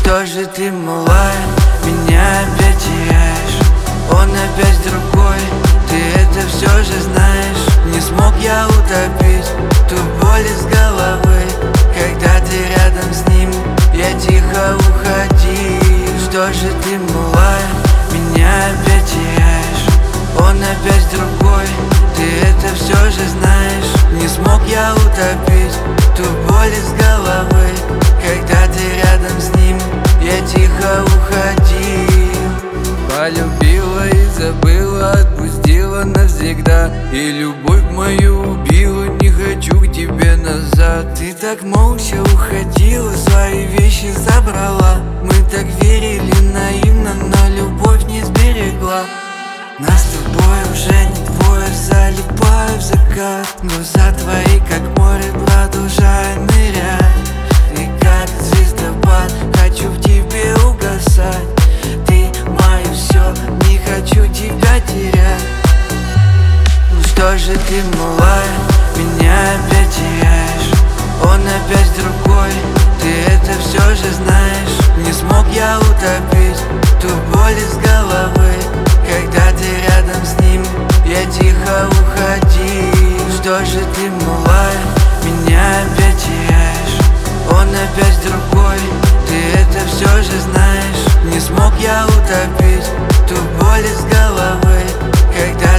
что же ты, малая, меня опять теряешь? Он опять другой, ты это все же знаешь. Не смог я утопить ту боль из головы, когда ты рядом с ним, я тихо уходи. Что же ты, малая, меня опять теряешь? Он опять другой, ты это все же знаешь. Не смог я утопить ту боль из головы, когда ты рядом с ним, я тихо уходил. Полюбила и забыла, отпустила навсегда, и любовь мою убила, не хочу к тебе назад. Ты так молча уходила, свои вещи забрала. Мы так верили наивно, но любовь не сберегла. Нас с тобой уже не двое, залипаю в закат. Глаза твои, как море, продолжая нырять. И как звездопад, хочу в тебе угасать. Ты мое все, не хочу тебя терять. Ну что же ты, малая, меня опять теряешь? Он опять другой, ты это все же знаешь. Не смог я утопить ту боль из головы, когда ты рядом с ним, я тихо уходи. Что же ты, малая, меня опять теряешь? Он опять другой, ты это все же знаешь. Не смог я утопить ту боль из головы, когда